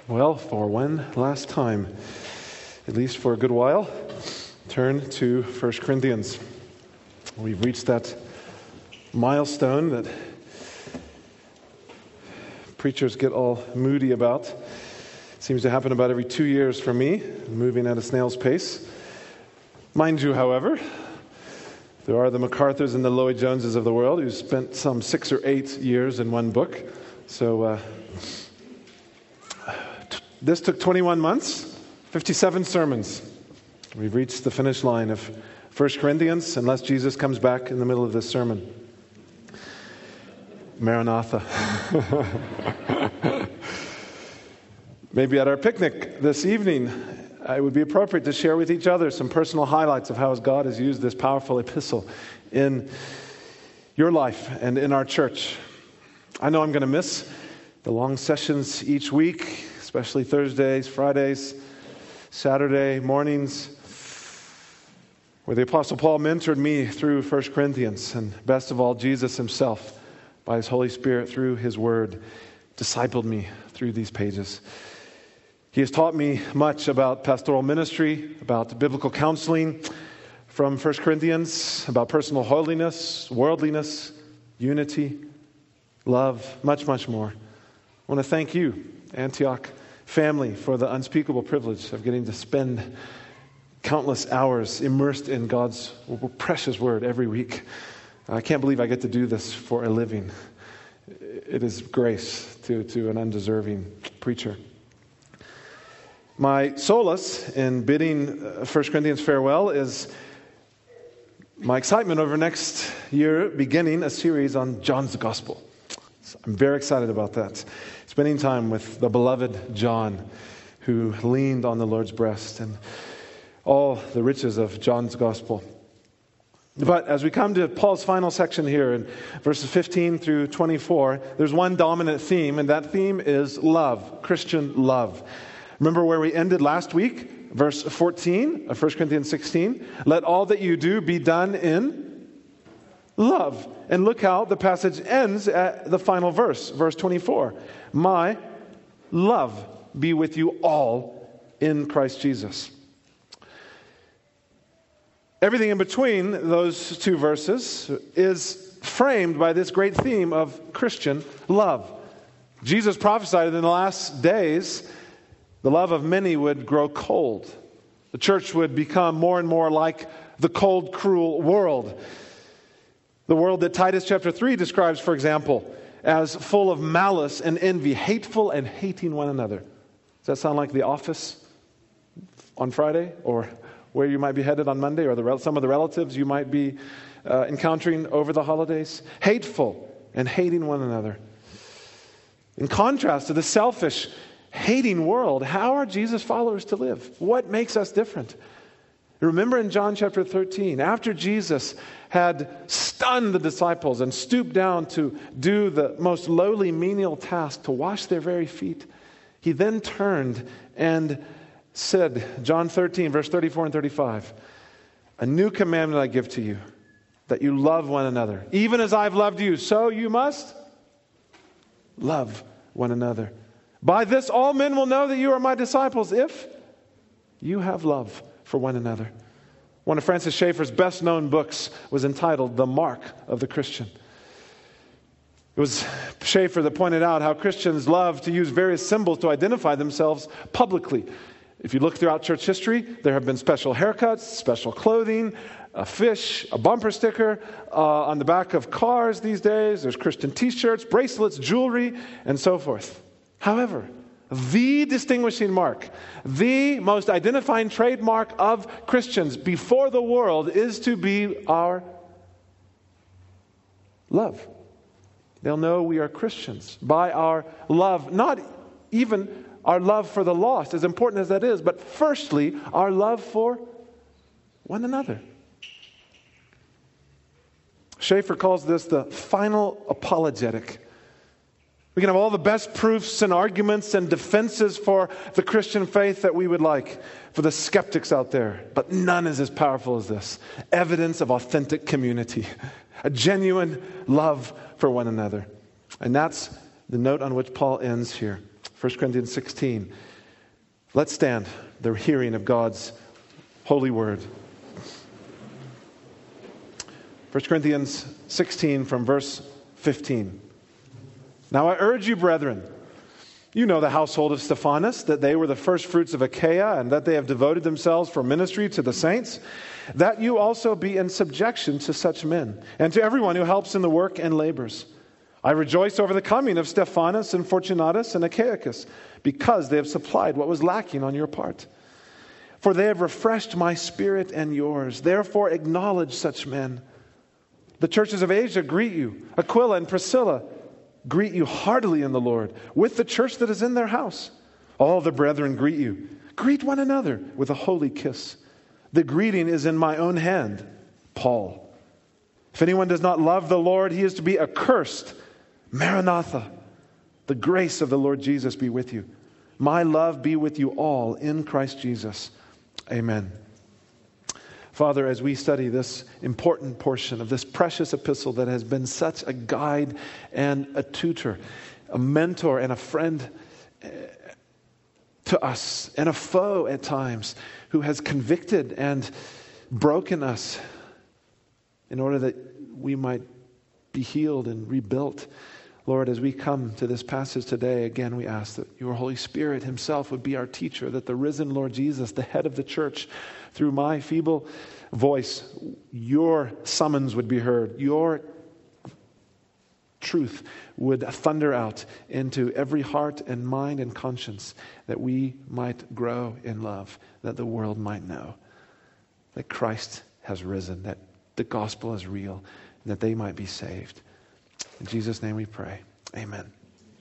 Well, for one last time, at least for a good while, turn to 1 Corinthians. We've reached that milestone that preachers get all moody about. It seems to happen about every 2 years for me, moving at a snail's pace. Mind you, however, there are the MacArthurs and the Lloyd Joneses of the world who spent some 6 or 8 years in one book. So this took 21 months, 57 sermons. We've reached the finish line of 1 Corinthians, unless Jesus comes back in the middle of this sermon. Maranatha. Maybe at our picnic this evening, it would be appropriate to share with each other some personal highlights of how God has used this powerful epistle in your life and in our church. I know I'm going to miss the long sessions each week, especially Thursdays, Fridays, Saturday mornings, where the Apostle Paul mentored me through 1 Corinthians, and best of all, Jesus himself, by his Holy Spirit, through his word, discipled me through these pages. He has taught me much about pastoral ministry, about biblical counseling from 1 Corinthians, about personal holiness, worldliness, unity, love, much, much more. I want to thank you, Antioch family, for the unspeakable privilege of getting to spend countless hours immersed in God's precious word every week. I can't believe I get to do this for a living. It is grace to an undeserving preacher. My solace in bidding 1 Corinthians farewell is my excitement over next year beginning a series on John's Gospel. So I'm very excited about that. Spending time with the beloved John, who leaned on the Lord's breast, and all the riches of John's Gospel. But as we come to Paul's final section here in verses 15 through 24, there's one dominant theme, and that theme is love, Christian love. Remember where we ended last week? Verse 14 of 1 Corinthians 16. Let all that you do be done in love. And look how the passage ends at the final verse, verse 24. My love be with you all in Christ Jesus. Everything in between those two verses is framed by this great theme of Christian love. Jesus prophesied that in the last days, the love of many would grow cold. The church would become more and more like the cold, cruel world. The world that Titus chapter 3 describes, for example, as full of malice and envy, hateful and hating one another. Does that sound like The Office on Friday, or where you might be headed on Monday, or some of the relatives you might be encountering over the holidays? Hateful and hating one another. In contrast to the selfish, hating world, how are Jesus' followers to live? What makes us different? Remember in John chapter 13, after Jesus had stunned the disciples and stooped down to do the most lowly menial task, to wash their very feet, he then turned and said, John 13, verse 34 and 35, a new commandment I give to you, that you love one another. Even as I've loved you, so you must love one another. By this all men will know that you are my disciples, if you have love for one another. One of Francis Schaeffer's best-known books was entitled The Mark of the Christian. It was Schaeffer that pointed out how Christians love to use various symbols to identify themselves publicly. If you look throughout church history, there have been special haircuts, special clothing, a fish, a bumper sticker on the back of cars these days. There's Christian t-shirts, bracelets, jewelry, and so forth. However, the distinguishing mark, the most identifying trademark of Christians before the world is to be our love. They'll know we are Christians by our love, not even our love for the lost, as important as that is, but firstly, our love for one another. Schaeffer calls this the final apologetic. We can have all the best proofs and arguments and defenses for the Christian faith that we would like for the skeptics out there, but none is as powerful as this. Evidence of authentic community, a genuine love for one another. And that's the note on which Paul ends here. 1 Corinthians 16. Let's stand, the hearing of God's holy word. 1 Corinthians 16 from verse 15. Now I urge you, brethren, you know the household of Stephanas, that they were the first fruits of Achaia, and that they have devoted themselves for ministry to the saints, that you also be in subjection to such men, and to everyone who helps in the work and labors. I rejoice over the coming of Stephanas and Fortunatus and Achaicus, because they have supplied what was lacking on your part. For they have refreshed my spirit and yours. Therefore acknowledge such men. The churches of Asia greet you. Aquila and Priscilla greet you heartily in the Lord, with the church that is in their house. All the brethren greet you. Greet one another with a holy kiss. The greeting is in my own hand, Paul. If anyone does not love the Lord, he is to be accursed. Maranatha. The grace of the Lord Jesus be with you. My love be with you all in Christ Jesus. Amen. Father, as we study this important portion of this precious epistle that has been such a guide and a tutor, a mentor and a friend to us, and a foe at times, who has convicted and broken us in order that we might be healed and rebuilt. Lord, as we come to this passage today, again, we ask that your Holy Spirit himself would be our teacher, that the risen Lord Jesus, the head of the church, through my feeble voice, your summons would be heard. Your truth would thunder out into every heart and mind and conscience, that we might grow in love, that the world might know that Christ has risen, that the gospel is real, and that they might be saved. In Jesus' name we pray. Amen.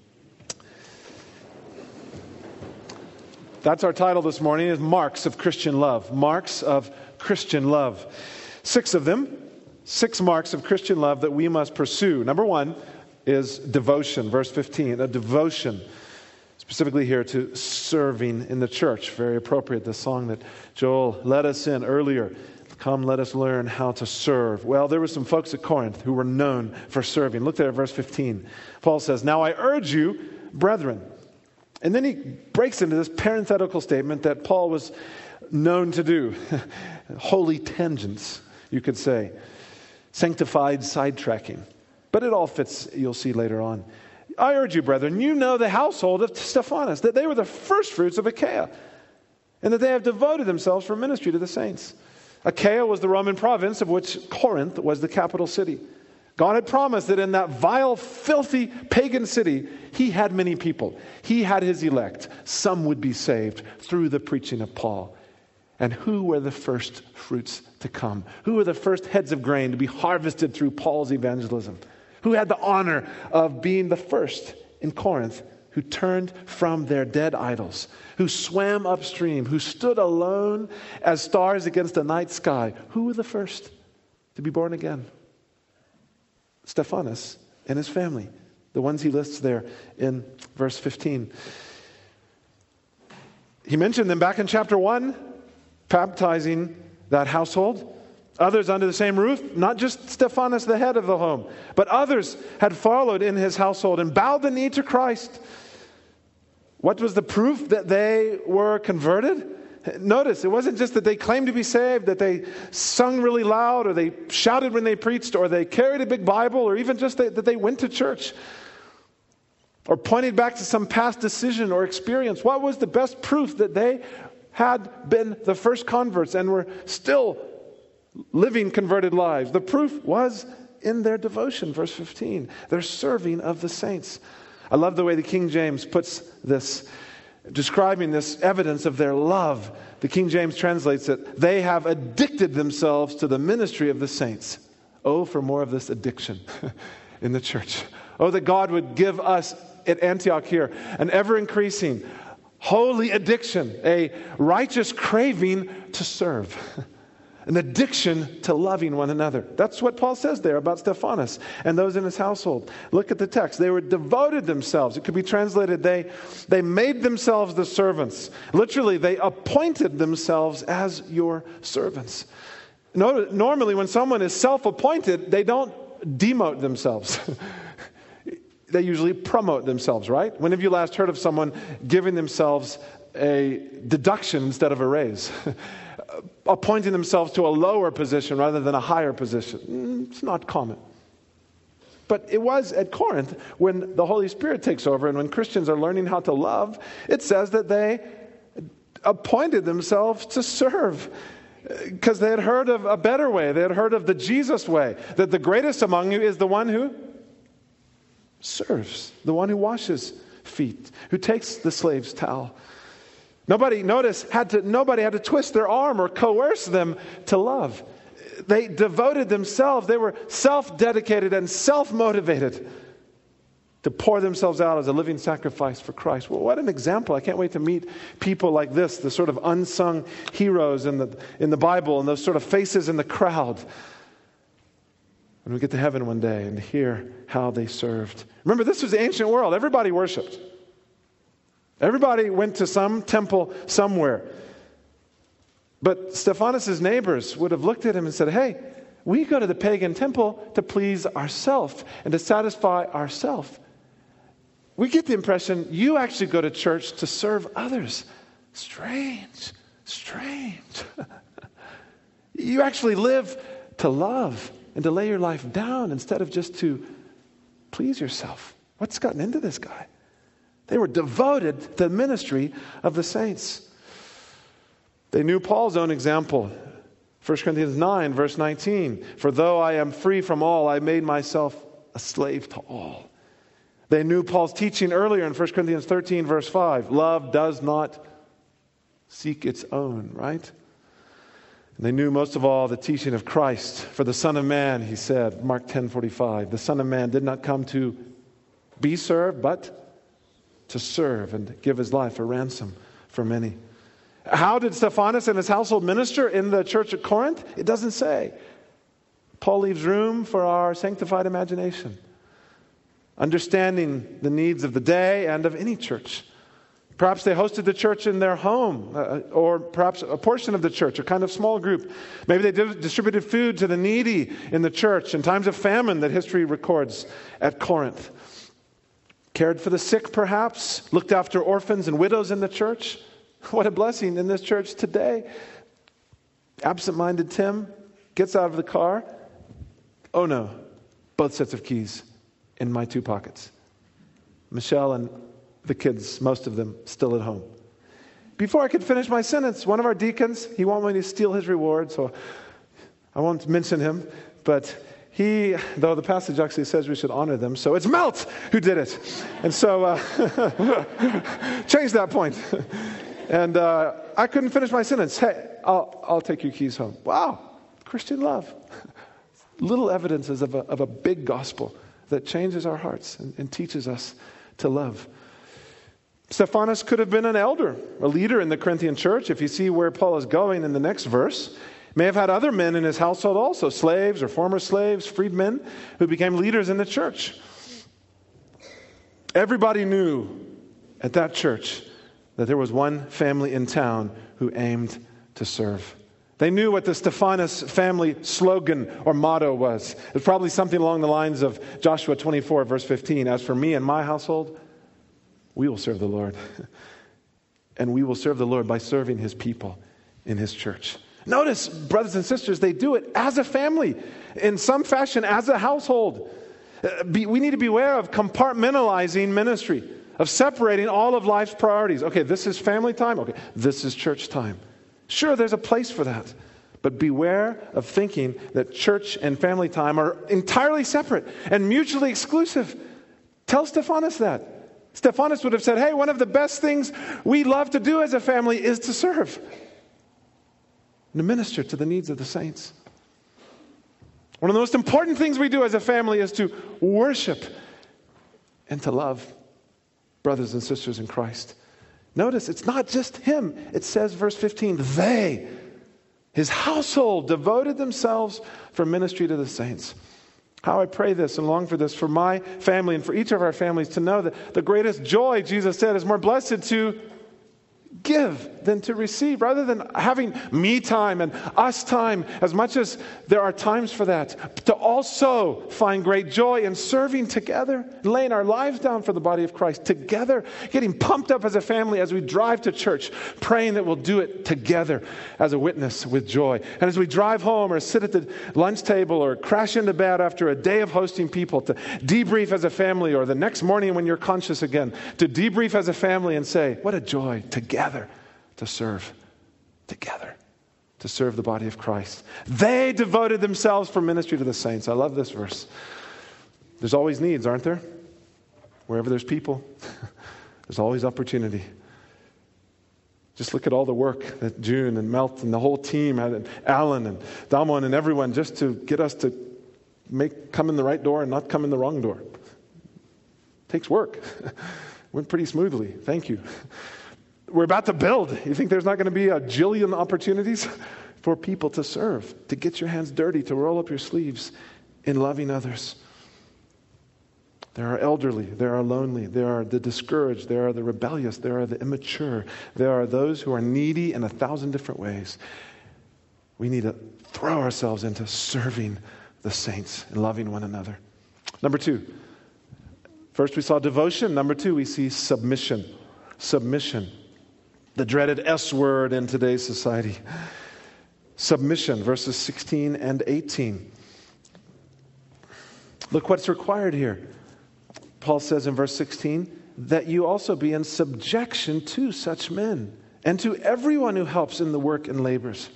That's our title this morning, is Marks of Christian Love. Marks of Christian Love. 6 of them. 6 marks of Christian love that we must pursue. Number 1 is devotion. Verse 15, a devotion. Specifically here to serving in the church. Very appropriate, the song that Joel led us in earlier. Come, let us learn how to serve. Well, there were some folks at Corinth who were known for serving. Look there at verse 15. Paul says, now I urge you, brethren. And then he breaks into this parenthetical statement that Paul was known to do. Holy tangents, you could say. Sanctified sidetracking. But it all fits, you'll see later on. I urge you, brethren, you know the household of Stephanas, that they were the first fruits of Achaia, and that they have devoted themselves for ministry to the saints. Achaia was the Roman province of which Corinth was the capital city. God had promised that in that vile, filthy, pagan city, he had many people. He had his elect. Some would be saved through the preaching of Paul. And who were the first fruits to come? Who were the first heads of grain to be harvested through Paul's evangelism? Who had the honor of being the first in Corinth who turned from their dead idols, who swam upstream, who stood alone as stars against a night sky? Who were the first to be born again? Stephanas and his family, the ones he lists there in verse 15. He mentioned them back in chapter 1, baptizing that household. Others under the same roof, not just Stephanas, the head of the home, but others had followed in his household and bowed the knee to Christ. What was the proof that they were converted? Notice, it wasn't just that they claimed to be saved, that they sung really loud, or they shouted when they preached, or they carried a big Bible, or even just that they went to church, or pointed back to some past decision or experience. What was the best proof that they had been the first converts and were still living converted lives? The proof was in their devotion, verse 15, their serving of the saints. I love the way the King James puts this, describing this evidence of their love. The King James translates it, they have addicted themselves to the ministry of the saints. Oh, for more of this addiction in the church. Oh, that God would give us at Antioch here an ever-increasing holy addiction, a righteous craving to serve. An addiction to loving one another. That's what Paul says there about Stephanas and those in his household. Look at the text. They were devoted themselves. It could be translated, they made themselves the servants. Literally, they appointed themselves as your servants. Normally, when someone is self-appointed, they don't demote themselves. they usually promote themselves, right? When have you last heard of someone giving themselves a deduction instead of a raise? Appointing themselves to a lower position rather than a higher position? It's not common. But it was at Corinth when the Holy Spirit takes over and when Christians are learning how to love, it says that they appointed themselves to serve because they had heard of a better way. They had heard of the Jesus way, that the greatest among you is the one who serves, the one who washes feet, who takes the slave's towel. Nobody had to twist their arm or coerce them to love. They devoted themselves. They were self-dedicated and self-motivated to pour themselves out as a living sacrifice for Christ. Well, what an example. I can't wait to meet people like this, the sort of unsung heroes in the Bible and those sort of faces in the crowd when we get to heaven one day and hear how they served. Remember, this was the ancient world. Everybody worshiped. Everybody went to some temple somewhere. But Stephanas' neighbors would have looked at him and said, hey, we go to the pagan temple to please ourselves and to satisfy ourselves. We get the impression you actually go to church to serve others. Strange. You actually live to love and to lay your life down instead of just to please yourself. What's gotten into this guy? They were devoted to the ministry of the saints. They knew Paul's own example. 1 Corinthians 9, verse 19. For though I am free from all, I made myself a slave to all. They knew Paul's teaching earlier in 1 Corinthians 13, verse 5. Love does not seek its own, right? And they knew most of all the teaching of Christ. For the Son of Man, he said, Mark 10:45, the Son of Man did not come to be served, but to serve and give his life a ransom for many. How did Stephanas and his household minister in the church at Corinth? It doesn't say. Paul leaves room for our sanctified imagination, understanding the needs of the day and of any church. Perhaps they hosted the church in their home, or perhaps a portion of the church, a kind of small group. Maybe they distributed food to the needy in the church in times of famine that history records at Corinth. Cared for the sick, perhaps. Looked after orphans and widows in the church. What a blessing in this church today. Absent-minded Tim gets out of the car. Oh no, both sets of keys in my 2 pockets. Michelle and the kids, most of them, still at home. Before I could finish my sentence, one of our deacons, he won't want me to steal his reward, so I won't mention him, but he, though the passage actually says we should honor them, so it's Melt who did it. And so, change that point. And I couldn't finish my sentence. Hey, I'll take your keys home. Wow, Christian love. Little evidences of a big gospel that changes our hearts and teaches us to love. Stephanas could have been an elder, a leader in the Corinthian church. If you see where Paul is going in the next verse, may have had other men in his household also, slaves or former slaves, freedmen, who became leaders in the church. Everybody knew at that church that there was one family in town who aimed to serve. They knew what the Stephanas family slogan or motto was. It was probably something along the lines of Joshua 24, verse 15. As for me and my household, we will serve the Lord. And we will serve the Lord by serving his people in his church. Notice, brothers and sisters, they do it as a family, in some fashion, as a household. We need to beware of compartmentalizing ministry, of separating all of life's priorities. Okay, this is family time. Okay, this is church time. Sure, there's a place for that. But beware of thinking that church and family time are entirely separate and mutually exclusive. Tell Stephanas that. Stephanas would have said, hey, one of the best things we love to do as a family is to serve and to minister to the needs of the saints. One of the most important things we do as a family is to worship and to love brothers and sisters in Christ. Notice, it's not just him. It says, verse 15, they, his household, devoted themselves for ministry to the saints. How I pray this and long for this for my family and for each of our families to know that the greatest joy, Jesus said, is more blessed to give than to receive, rather than having me time and us time, as much as there are times for that, to also find great joy in serving together, laying our lives down for the body of Christ together, getting pumped up as a family as we drive to church, praying that we'll do it together as a witness with joy. And as we drive home or sit at the lunch table or crash into bed after a day of hosting people, to debrief as a family, or the next morning when you're conscious again, to debrief as a family and say, what a joy together to serve together, to serve the body of Christ. They devoted themselves for ministry to the saints. I love this verse. There's always needs, aren't there? Wherever there's people, there's always opportunity. Just look at all the work that June and Melt and the whole team had, and Alan and Damon and everyone, just to get us to come in the right door and not come in the wrong door. Takes work. Went pretty smoothly. Thank you. We're about to build. You think there's not going to be a jillion opportunities for people to serve, to get your hands dirty, to roll up your sleeves in loving others? There are elderly, there are lonely, there are the discouraged, there are the rebellious, there are the immature, there are those who are needy in 1,000 different ways. We need to throw ourselves into serving the saints and loving one another. Number 2. First we saw devotion. Number 2, we see submission. Submission. The dreaded S word in today's society. Submission, verses 16 and 18. Look what's required here. Paul says in verse 16, that you also be in subjection to such men, and to everyone who helps in the work and labors.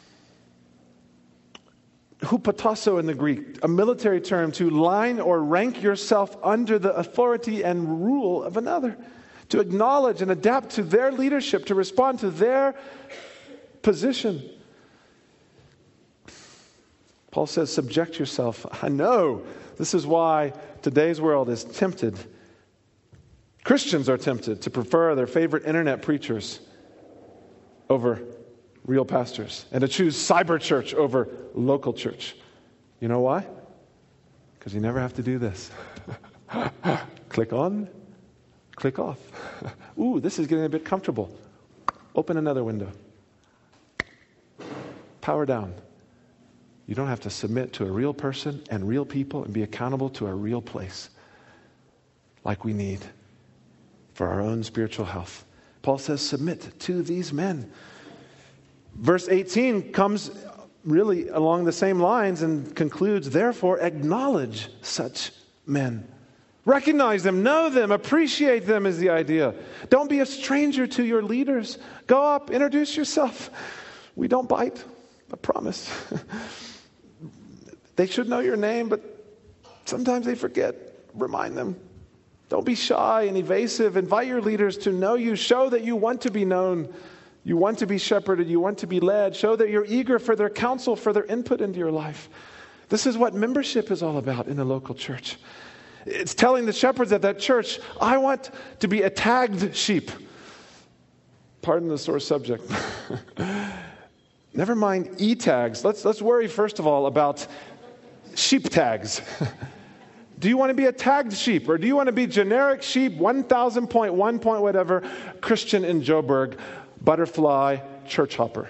Hupotasso in the Greek, a military term to line or rank yourself under the authority and rule of another. To acknowledge and adapt to their leadership, to respond to their position. Paul says, subject yourself. I know this is why today's world is tempted. Christians are tempted to prefer their favorite internet preachers over real pastors, and to choose cyber church over local church. You know why? Because you never have to do this. Click on. Click off. Ooh, this is getting a bit comfortable. Open another window. Power down. You don't have to submit to a real person and real people and be accountable to a real place like we need for our own spiritual health. Paul says, submit to these men. Verse 18 comes really along the same lines and concludes, therefore, acknowledge such men. Recognize them, know them, appreciate them is the idea. Don't be a stranger to your leaders. Go up, introduce yourself. We don't bite, I promise. They should know your name, but sometimes they forget. Remind them. Don't be shy and evasive. Invite your leaders to know you. Show that you want to be known. You want to be shepherded. You want to be led. Show that you're eager for their counsel, for their input into your life. This is what membership is all about in a local church. It's telling the shepherds at that church, I want to be a tagged sheep. Pardon the sore subject. Never mind e-tags. Let's worry first of all about sheep tags. Do you want to be a tagged sheep, or do you want to be generic sheep, 1,000.1 point whatever, Christian in Joburg, butterfly, church hopper?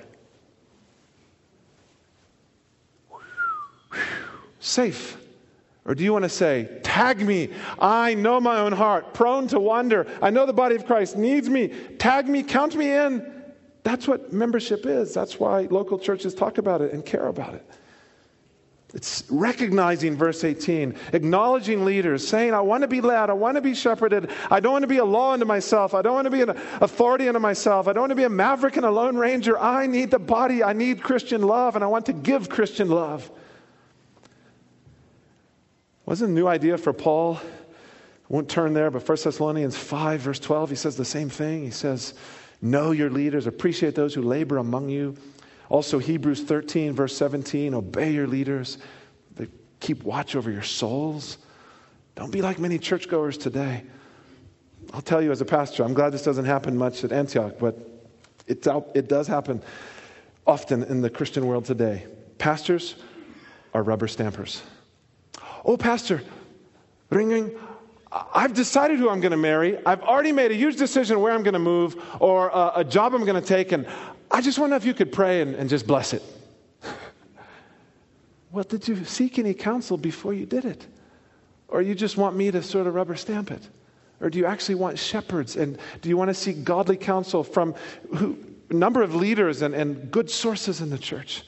Safe. Or do you want to say, tag me, I know my own heart, prone to wander, I know the body of Christ needs me, tag me, count me in. That's what membership is. That's why local churches talk about it and care about it. It's recognizing, verse 18, acknowledging leaders, saying, I want to be led, I want to be shepherded, I don't want to be a law unto myself, I don't want to be an authority unto myself, I don't want to be a maverick and a lone ranger. I need the body, I need Christian love, and I want to give Christian love. Wasn't a new idea for Paul. I won't turn there, but 1 Thessalonians 5, verse 12, he says the same thing. He says, know your leaders, appreciate those who labor among you. Also Hebrews 13, verse 17, obey your leaders. They keep watch over your souls. Don't be like many churchgoers today. I'll tell you as a pastor, I'm glad this doesn't happen much at Antioch, but it does happen often in the Christian world today. Pastors are rubber stampers. Oh, pastor, ringing, I've decided who I'm going to marry. I've already made a huge decision where I'm going to move or a job I'm going to take. And I just wonder if you could pray and just bless it. Well, did you seek any counsel before you did it? Or you just want me to sort of rubber stamp it? Or do you actually want shepherds? And do you want to seek godly counsel from a number of leaders and good sources in the church?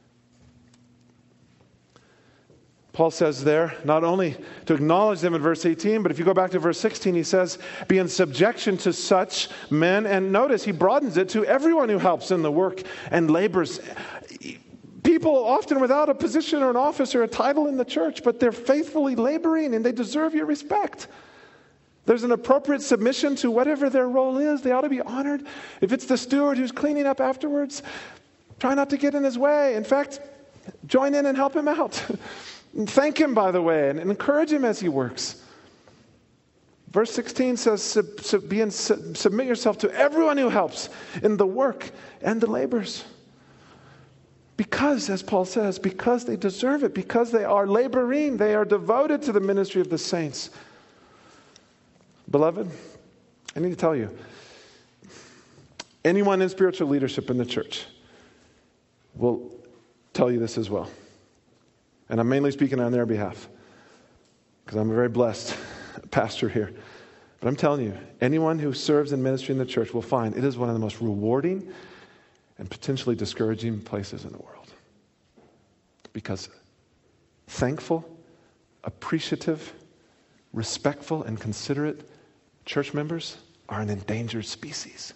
Paul says there, not only to acknowledge them in verse 18, but if you go back to verse 16, he says, be in subjection to such men. And notice, he broadens it to everyone who helps in the work and labors. People often without a position or an office or a title in the church, but they're faithfully laboring and they deserve your respect. There's an appropriate submission to whatever their role is. They ought to be honored. If it's the steward who's cleaning up afterwards, try not to get in his way. In fact, join in and help him out. And thank him, by the way, and encourage him as he works. Verse 16 says, submit yourself to everyone who helps in the work and the labors. Because, as Paul says, because they deserve it, because they are laboring, they are devoted to the ministry of the saints. Beloved, I need to tell you, anyone in spiritual leadership in the church will tell you this as well. And I'm mainly speaking on their behalf, because I'm a very blessed pastor here. But I'm telling you, anyone who serves in ministry in the church will find it is one of the most rewarding and potentially discouraging places in the world. Because thankful, appreciative, respectful, and considerate church members are an endangered species.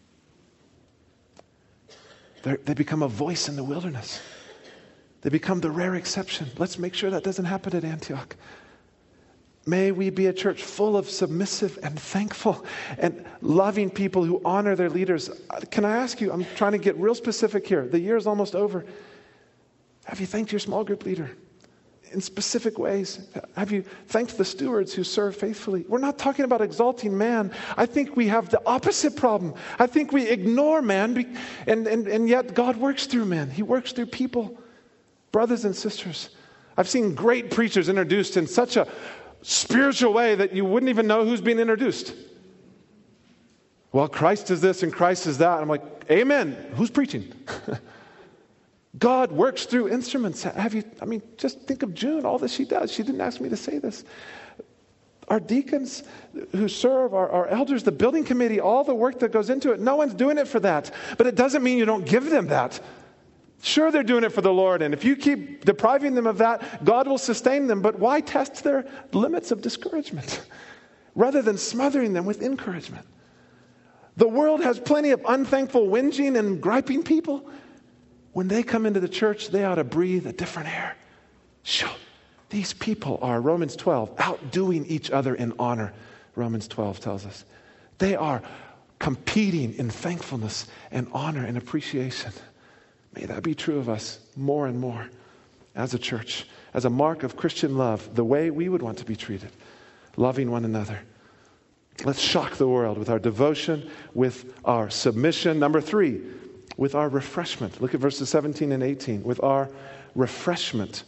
They become a voice in the wilderness. They become the rare exception. Let's make sure that doesn't happen at Antioch. May we be a church full of submissive and thankful and loving people who honor their leaders. Can I ask you, I'm trying to get real specific here. The year is almost over. Have you thanked your small group leader in specific ways? Have you thanked the stewards who serve faithfully? We're not talking about exalting man. I think we have the opposite problem. I think we ignore man, and yet God works through men. He works through people. Brothers and sisters, I've seen great preachers introduced in such a spiritual way that you wouldn't even know who's being introduced. Well, Christ is this and Christ is that. I'm like, amen. Who's preaching? God works through instruments. Just think of June, all that she does. She didn't ask me to say this. Our deacons who serve, our elders, the building committee, all the work that goes into it, no one's doing it for that. But it doesn't mean you don't give them that. Sure, they're doing it for the Lord, and if you keep depriving them of that, God will sustain them. But why test their limits of discouragement rather than smothering them with encouragement? The world has plenty of unthankful, whinging, and griping people. When they come into the church, they ought to breathe a different air. Sure, these people are, Romans 12, outdoing each other in honor. Romans 12 tells us. They are competing in thankfulness and honor and appreciation. May that be true of us more and more as a church, as a mark of Christian love, the way we would want to be treated, loving one another. Let's shock the world with our devotion, with our submission. Number 3, with our refreshment. Look at verses 17 and 18. With our refreshment.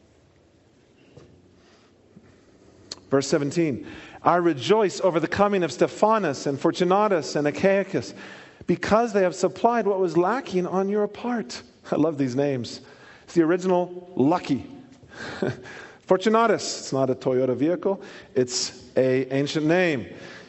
Verse 17. I rejoice over the coming of Stephanas and Fortunatus and Achaicus, because they have supplied what was lacking on your part. I love these names. It's the original Lucky. Fortunatus, it's not a Toyota vehicle. It's an ancient name.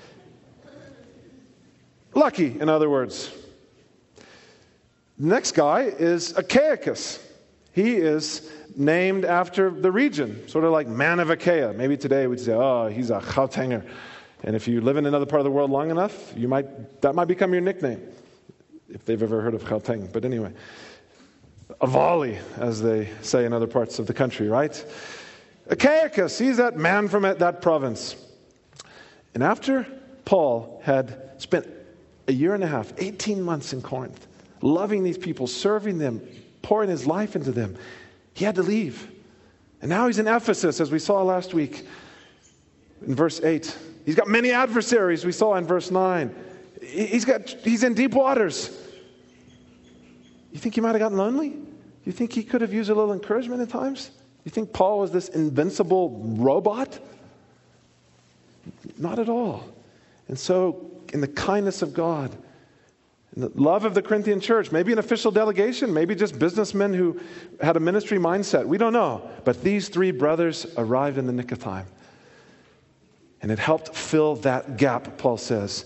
Lucky, in other words. The next guy is Achaicus. He is named after the region, sort of like man of Achaia. Maybe today we'd say, oh, he's a Gautanger. And if you live in another part of the world long enough, that might become your nickname, if they've ever heard of Gauteng. But anyway, Avali, as they say in other parts of the country, right? Achaicus, he's that man from that province. And after Paul had spent a year and a half, 18 months in Corinth, loving these people, serving them, pouring his life into them, he had to leave. And now he's in Ephesus, as we saw last week in verse 8. He's got many adversaries, we saw in verse 9. He's in deep waters. You think he might have gotten lonely? You think he could have used a little encouragement at times? You think Paul was this invincible robot? Not at all. And so, in the kindness of God, in the love of the Corinthian church, maybe an official delegation, maybe just businessmen who had a ministry mindset, we don't know. But these three brothers arrived in the nick of time. And it helped fill that gap, Paul says.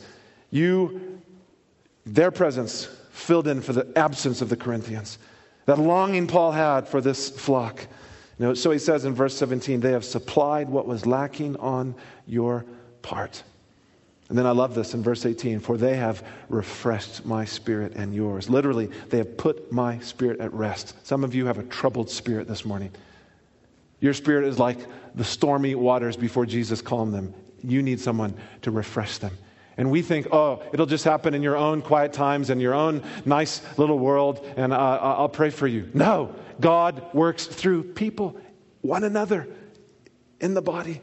Their presence filled in for the absence of the Corinthians. That longing Paul had for this flock. So he says in verse 17, they have supplied what was lacking on your part. And then I love this in verse 18, for they have refreshed my spirit and yours. Literally, they have put my spirit at rest. Some of you have a troubled spirit this morning. Your spirit is like the stormy waters before Jesus calmed them. You need someone to refresh them. And we think, it'll just happen in your own quiet times and your own nice little world, and I'll pray for you. No, God works through people, one another, in the body.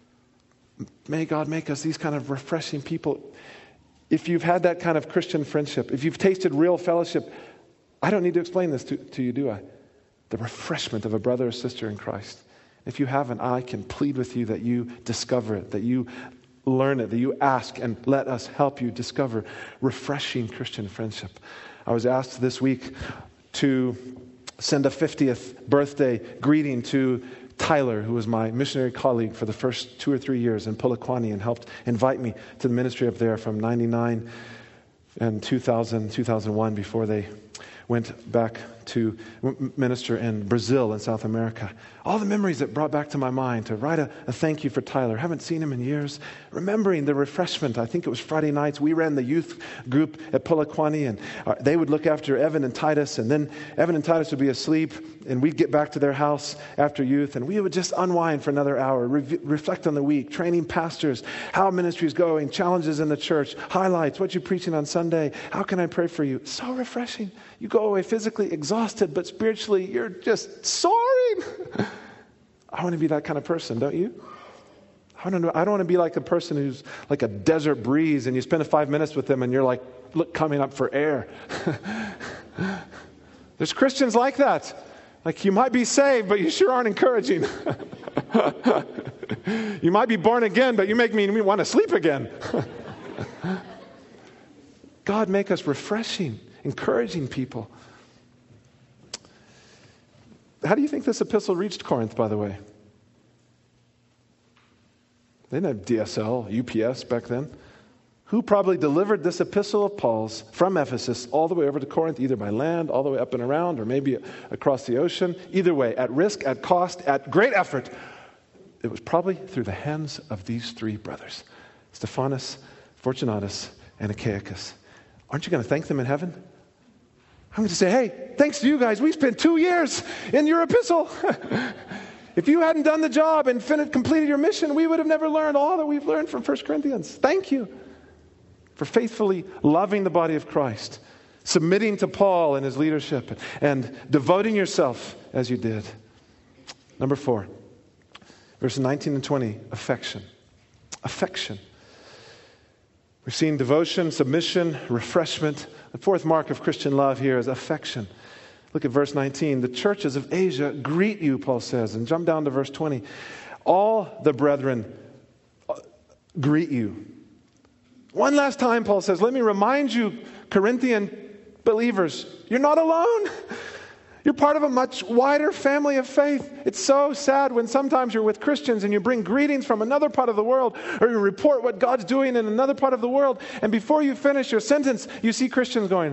May God make us these kind of refreshing people. If you've had that kind of Christian friendship, if you've tasted real fellowship, I don't need to explain this to you, do I? The refreshment of a brother or sister in Christ. If you haven't, I can plead with you that you discover it, that you learn it, that you ask, and let us help you discover refreshing Christian friendship. I was asked this week to send a 50th birthday greeting to Tyler, who was my missionary colleague for the first 2 or 3 years in Polokwane and helped invite me to the ministry up there from 99 and 2000, 2001 before they went back to minister in Brazil and South America. All the memories that brought back to my mind to write a thank you for Tyler. Haven't seen him in years. Remembering the refreshment. I think it was Friday nights. We ran the youth group at Polokwane, and they would look after Evan and Titus, and then Evan and Titus would be asleep, and we'd get back to their house after youth, and we would just unwind for another hour, reflect on the week, training pastors, how ministry is going, challenges in the church, highlights, what you're preaching on Sunday, how can I pray for you? So refreshing. You go away physically exhausted, but spiritually you're just soaring. I want to be that kind of person, don't you? I don't want to be like a person who's like a desert breeze and you spend 5 minutes with them and you're like, look, coming up for air. There's Christians like that. Like, you might be saved, but you sure aren't encouraging. You might be born again, but you make me want to sleep again. God, make us refreshing, encouraging people. How do you think this epistle reached Corinth, by the way? They didn't have DSL, UPS back then. Who probably delivered this epistle of Paul's from Ephesus all the way over to Corinth, either by land, all the way up and around, or maybe across the ocean? Either way, at risk, at cost, at great effort. It was probably through the hands of these three brothers, Stephanas, Fortunatus, and Achaicus. Aren't you going to thank them in heaven? I'm going to say, hey, thanks to you guys, we spent 2 years in your epistle. If you hadn't done the job and completed your mission, we would have never learned all that we've learned from 1 Corinthians. Thank you for faithfully loving the body of Christ, submitting to Paul and his leadership, and devoting yourself as you did. Number 4, verses 19 and 20, affection. Affection. We've seen devotion, submission, refreshment. The fourth mark of Christian love here is affection. Look at verse 19. The churches of Asia greet you, Paul says. And jump down to verse 20. All the brethren greet you. One last time, Paul says, let me remind you, Corinthian believers, you're not alone. You're part of a much wider family of faith. It's so sad when sometimes you're with Christians and you bring greetings from another part of the world, or you report what God's doing in another part of the world, and before you finish your sentence, you see Christians going,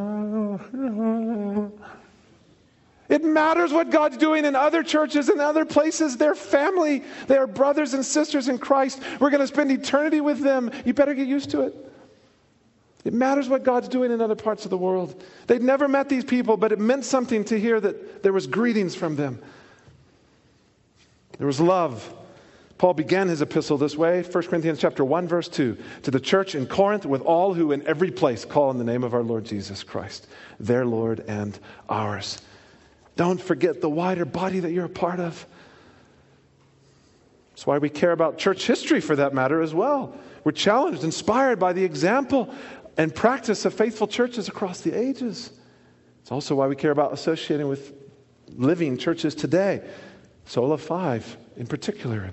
It matters what God's doing in other churches and other places. They're family. They are brothers and sisters in Christ. We're going to spend eternity with them. You better get used to it. It matters what God's doing in other parts of the world. They'd never met these people, but it meant something to hear that there was greetings from them. There was love. Paul began his epistle this way, 1 Corinthians chapter 1, verse 2, to the church in Corinth with all who in every place call in the name of our Lord Jesus Christ, their Lord and ours. Don't forget the wider body that you're a part of. That's why we care about church history, for that matter, as well. We're challenged, inspired by the example and practice of faithful churches across the ages. It's also why we care about associating with living churches today. Sola 5 in particular.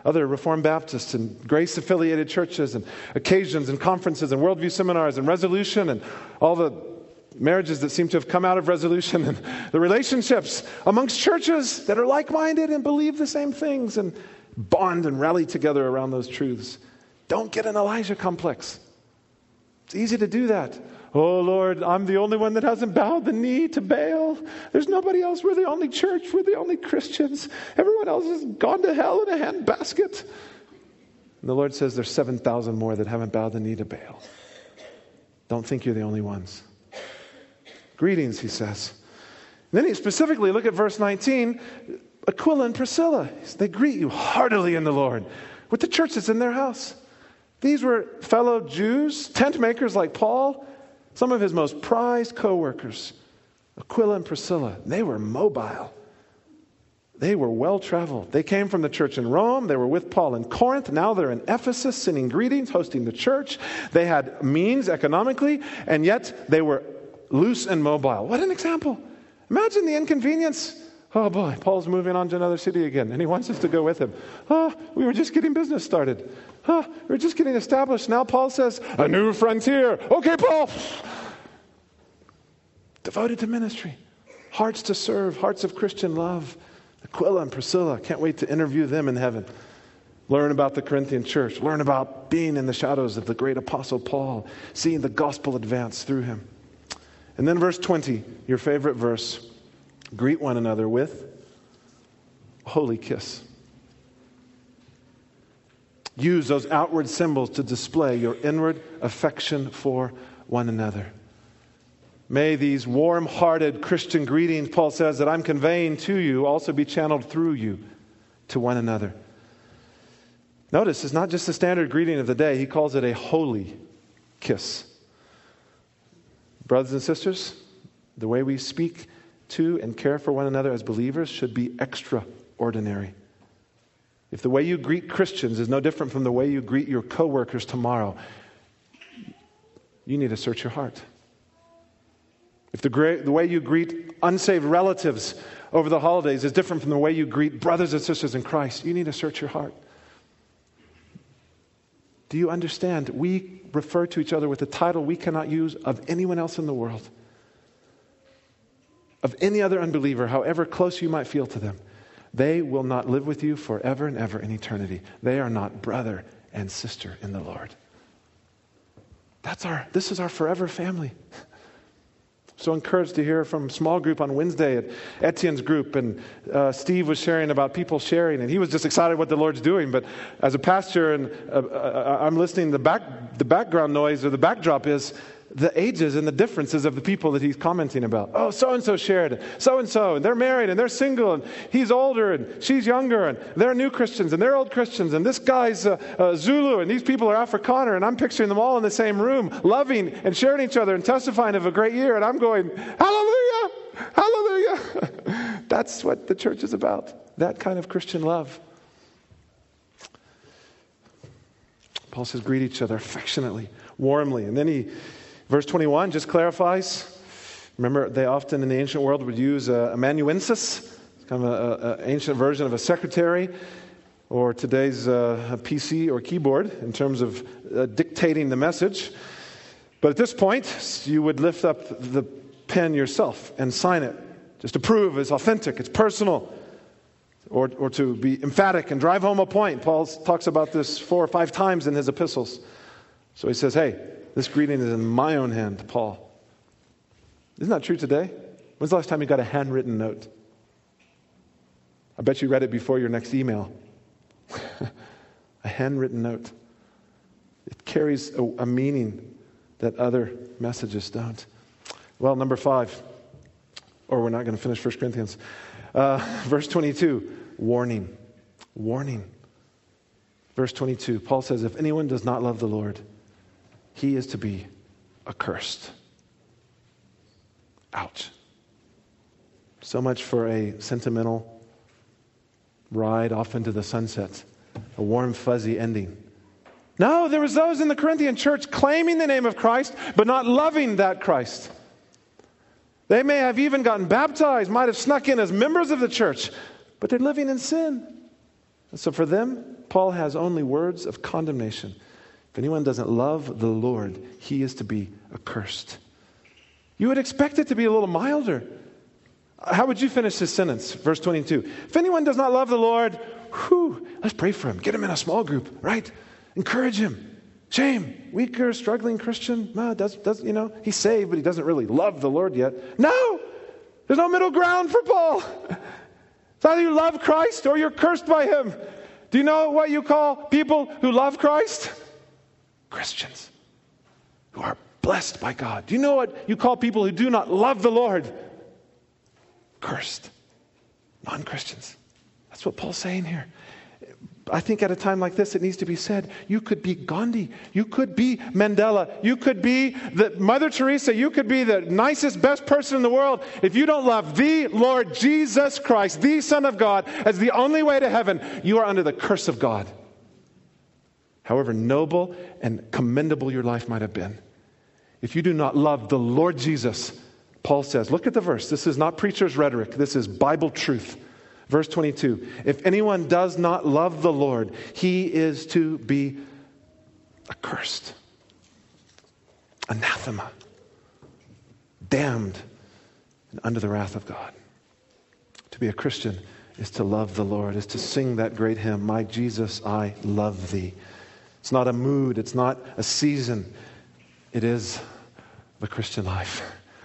other Reformed Baptists and grace-affiliated churches and occasions and conferences and worldview seminars and Resolution and all the marriages that seem to have come out of Resolution and the relationships amongst churches that are like-minded and believe the same things and bond and rally together around those truths. Don't get an Elijah complex. It's easy to do that. Oh, Lord, I'm the only one that hasn't bowed the knee to Baal. There's nobody else. We're the only church. We're the only Christians. Everyone else has gone to hell in a handbasket. And the Lord says there's 7,000 more that haven't bowed the knee to Baal. Don't think you're the only ones. Greetings, he says. And then he specifically, look at verse 19, Aquila and Priscilla. They greet you heartily in the Lord with the church that's in their house. These were fellow Jews, tent makers like Paul, some of his most prized co-workers, Aquila and Priscilla. They were mobile. They were well-traveled. They came from the church in Rome. They were with Paul in Corinth. Now they're in Ephesus, sending greetings, hosting the church. They had means economically, and yet they were loose and mobile. What an example. Imagine the inconvenience. Oh boy, Paul's moving on to another city again, and he wants us to go with him. Oh, we were just getting business started. Oh, we were just getting established. Now Paul says, a new frontier. Okay, Paul. Devoted to ministry. Hearts to serve. Hearts of Christian love. Aquila and Priscilla. Can't wait to interview them in heaven. Learn about the Corinthian church. Learn about being in the shadows of the great apostle Paul. Seeing the gospel advance through him. And then verse 20, your favorite verse. Greet one another with a holy kiss. Use those outward symbols to display your inward affection for one another. May these warm-hearted Christian greetings, Paul says, that I'm conveying to you also be channeled through you to one another. Notice, it's not just the standard greeting of the day. He calls it a holy kiss. Brothers and sisters, the way we speak to and care for one another as believers should be extraordinary. If the way you greet Christians is no different from the way you greet your coworkers tomorrow, you need to search your heart. If the way you greet unsaved relatives over the holidays is different from the way you greet brothers and sisters in Christ, you need to search your heart. Do you understand? We refer to each other with a title we cannot use of anyone else in the world. Of any other unbeliever, however close you might feel to them. They will not live with you forever and ever in eternity. They are not brother and sister in the Lord. This is our forever family. So encouraged to hear from small group on Wednesday at Etienne's group, and Steve was sharing about people sharing, and he was just excited what the Lord's doing. But as a pastor, and I'm listening, the background noise or the backdrop is the ages and the differences of the people that he's commenting about. Oh, so-and-so shared, and they're married, and they're single, and he's older, and she's younger, and they're new Christians, and they're old Christians, and this guy's Zulu, and these people are Afrikaner, and I'm picturing them all in the same room, loving and sharing each other and testifying of a great year, and I'm going, hallelujah, hallelujah. That's what the church is about, that kind of Christian love. Paul says, greet each other affectionately, warmly, and then verse 21 just clarifies. Remember, they often in the ancient world would use a amanuensis, kind of an ancient version of a secretary, or today's a PC or keyboard in terms of dictating the message. But at this point, you would lift up the pen yourself and sign it, just to prove it's authentic, it's personal, or to be emphatic and drive home a point. Paul talks about this 4 or 5 times in his epistles. So he says, hey, this greeting is in my own hand, Paul. Isn't that true today? When's the last time you got a handwritten note? I bet you read it before your next email. A handwritten note. It carries a meaning that other messages don't. Well, number 5, or we're not going to finish 1 Corinthians. Verse 22, warning. Warning. Verse 22, Paul says, if anyone does not love the Lord, he is to be accursed. Ouch. So much for a sentimental ride off into the sunset. A warm, fuzzy ending. No, there was those in the Corinthian church claiming the name of Christ, but not loving that Christ. They may have even gotten baptized, might have snuck in as members of the church, but they're living in sin. So for them, Paul has only words of condemnation. If anyone doesn't love the Lord, he is to be accursed. You would expect it to be a little milder. How would you finish this sentence? Verse 22. If anyone does not love the Lord, let's pray for him. Get him in a small group, right? Encourage him. Shame. Weaker, struggling Christian. He's saved, but he doesn't really love the Lord yet. No! There's no middle ground for Paul. It's either you love Christ or you're cursed by him. Do you know what you call people who love Christ? Christians who are blessed by God. Do you know what you call people who do not love the Lord? Cursed. Non-Christians. That's what Paul's saying here. I think at a time like this, it needs to be said, you could be Gandhi, you could be Mandela, you could be the Mother Teresa, you could be the nicest, best person in the world. If you don't love the Lord Jesus Christ, the Son of God, as the only way to heaven, you are under the curse of God. However noble and commendable your life might have been. If you do not love the Lord Jesus, Paul says, look at the verse. This is not preacher's rhetoric. This is Bible truth. Verse 22, if anyone does not love the Lord, he is to be accursed, anathema, damned, and under the wrath of God. To be a Christian is to love the Lord, is to sing that great hymn, My Jesus, I love thee. It's not a mood, it's not a season. It is the Christian life.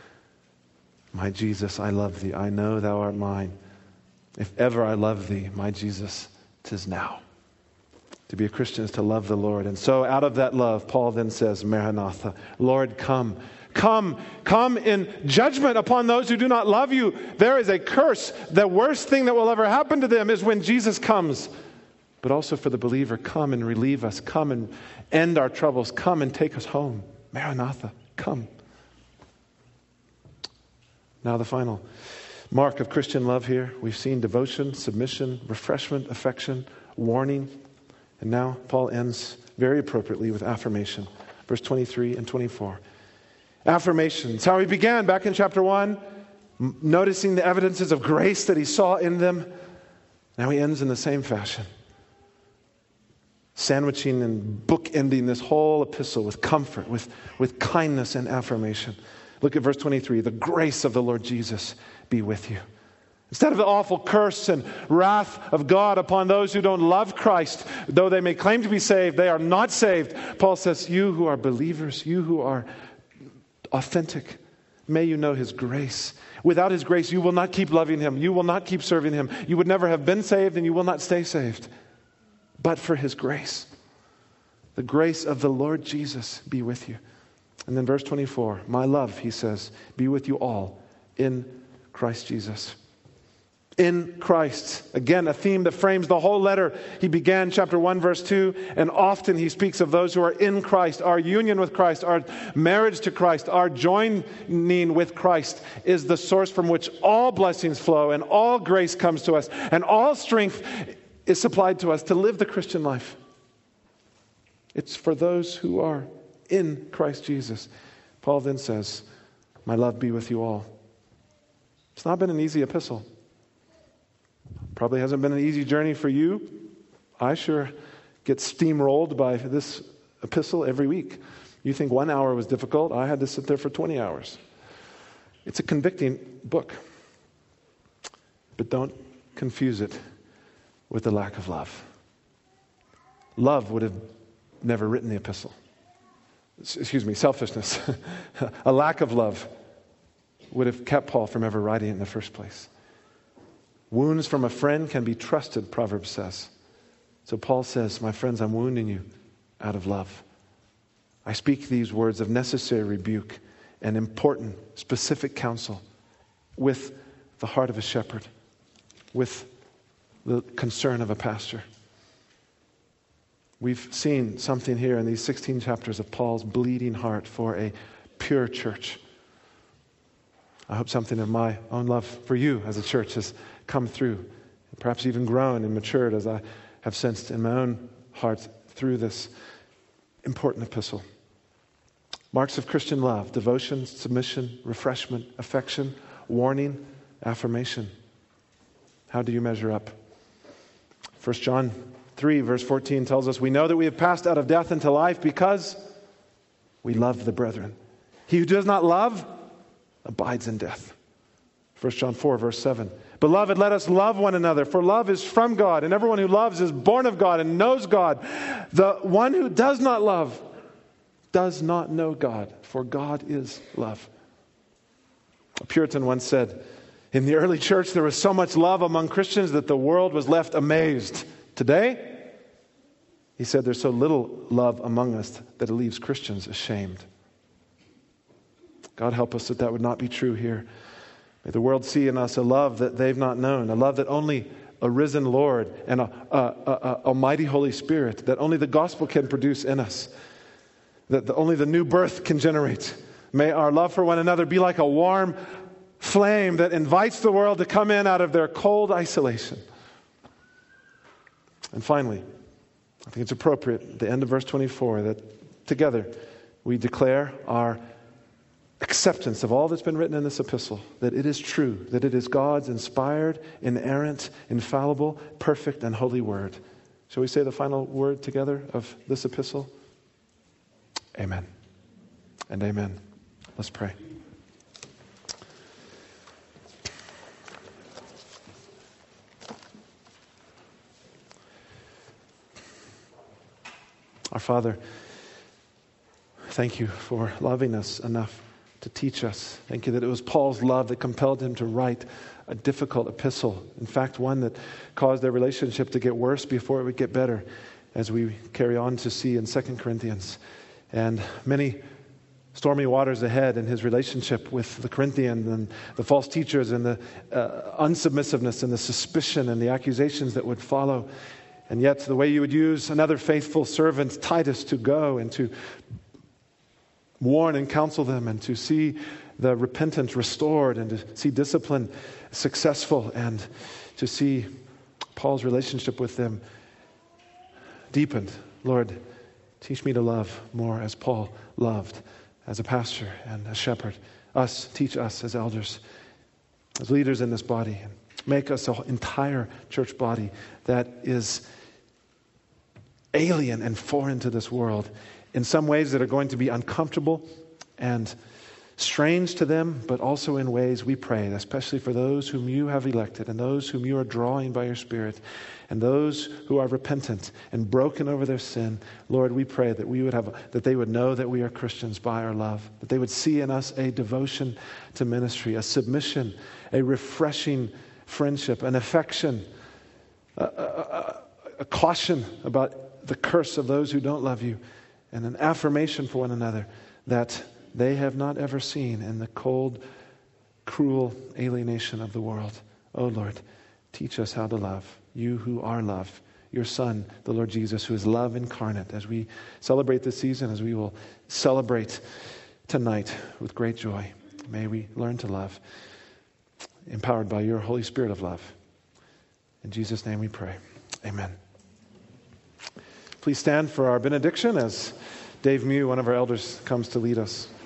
My Jesus, I love thee. I know thou art mine. If ever I love thee, my Jesus, 'tis now. To be a Christian is to love the Lord. And so out of that love, Paul then says, Maranatha, Lord, come. Come in judgment upon those who do not love you. There is a curse. The worst thing that will ever happen to them is when Jesus comes. But also for the believer, come and relieve us. Come and end our troubles. Come and take us home. Maranatha, come. Now the final mark of Christian love here. We've seen devotion, submission, refreshment, affection, warning. And now Paul ends very appropriately with affirmation. Verse 23 and 24. Affirmation. It's how he began back in chapter 1, noticing the evidences of grace that he saw in them. Now he ends in the same fashion. Sandwiching and bookending this whole epistle with comfort, with kindness and affirmation. Look at verse 23. The grace of the Lord Jesus be with you. Instead of the awful curse and wrath of God upon those who don't love Christ, though they may claim to be saved, they are not saved. Paul says, you who are believers, you who are authentic, may you know his grace. Without his grace, you will not keep loving him. You will not keep serving him. You would never have been saved and you will not stay saved. But for his grace, the grace of the Lord Jesus be with you. And then verse 24, my love, he says, be with you all in Christ Jesus. In Christ. Again, a theme that frames the whole letter. He began chapter 1, verse 2, and often he speaks of those who are in Christ. Our union with Christ, our marriage to Christ, our joining with Christ is the source from which all blessings flow and all grace comes to us and all strength is supplied to us to live the Christian life. It's for those who are in Christ Jesus. Paul then says, my love be with you all. It's not been an easy epistle. Probably hasn't been an easy journey for you. I sure get steamrolled by this epistle every week. You think 1 hour was difficult. I had to sit there for 20 hours. It's a convicting book. But don't confuse it with the lack of love. Love would have never written the epistle. Selfishness. A lack of love would have kept Paul from ever writing it in the first place. Wounds from a friend can be trusted, Proverbs says. So Paul says, my friends, I'm wounding you out of love. I speak these words of necessary rebuke and important, specific counsel with the heart of a shepherd, with the concern of a pastor. We've seen something here in these 16 chapters of Paul's bleeding heart for a pure church. I hope something of my own love for you as a church has come through, perhaps even grown and matured as I have sensed in my own heart through this important epistle. Marks of Christian love: devotion, submission, refreshment, affection, warning, affirmation. How do you measure up? 1 John 3, verse 14 tells us, we know that we have passed out of death into life because we love the brethren. He who does not love abides in death. 1 John 4, verse 7. Beloved, let us love one another, for love is from God, and everyone who loves is born of God and knows God. The one who does not love does not know God, for God is love. A Puritan once said, in the early church there was so much love among Christians that the world was left amazed. Today, he said, there's so little love among us that it leaves Christians ashamed. God help us that would not be true here. May the world see in us a love that they've not known, a love that only a risen Lord and a almighty Holy Spirit, that only the gospel can produce in us, that only the new birth can generate. May our love for one another be like a warm flame that invites the world to come in out of their cold isolation. And finally, I think it's appropriate at the end of verse 24 that together we declare our acceptance of all that's been written in this epistle, that it is true, that it is God's inspired, inerrant, infallible, perfect, and holy word. Shall we say the final word together of this epistle? Amen and amen. Let's pray. Our Father, thank you for loving us enough to teach us. Thank you that it was Paul's love that compelled him to write a difficult epistle. In fact, one that caused their relationship to get worse before it would get better, as we carry on to see in 2 Corinthians. And many stormy waters ahead in his relationship with the Corinthians and the false teachers and the unsubmissiveness and the suspicion and the accusations that would follow. And yet the way you would use another faithful servant, Titus, to go and to warn and counsel them and to see the repentant restored and to see discipline successful and to see Paul's relationship with them deepened. Lord, teach me to love more as Paul loved as a pastor and a shepherd. Teach us as elders, as leaders in this body. And make us an entire church body that is alien and foreign to this world in some ways that are going to be uncomfortable and strange to them, but also in ways, we pray, especially for those whom you have elected and those whom you are drawing by your Spirit and those who are repentant and broken over their sin. Lord, we pray that they would know that we are Christians by our love, that they would see in us a devotion to ministry, a submission, a refreshing friendship, an affection, a caution about the curse of those who don't love you, and an affirmation for one another that they have not ever seen in the cold, cruel alienation of the world. Oh Lord, teach us how to love. You who are love, your Son, the Lord Jesus, who is love incarnate. As we celebrate this season, as we will celebrate tonight with great joy, may we learn to love, empowered by your Holy Spirit of love. In Jesus' name we pray. Amen. Please stand for our benediction as Dave Mew, one of our elders, comes to lead us.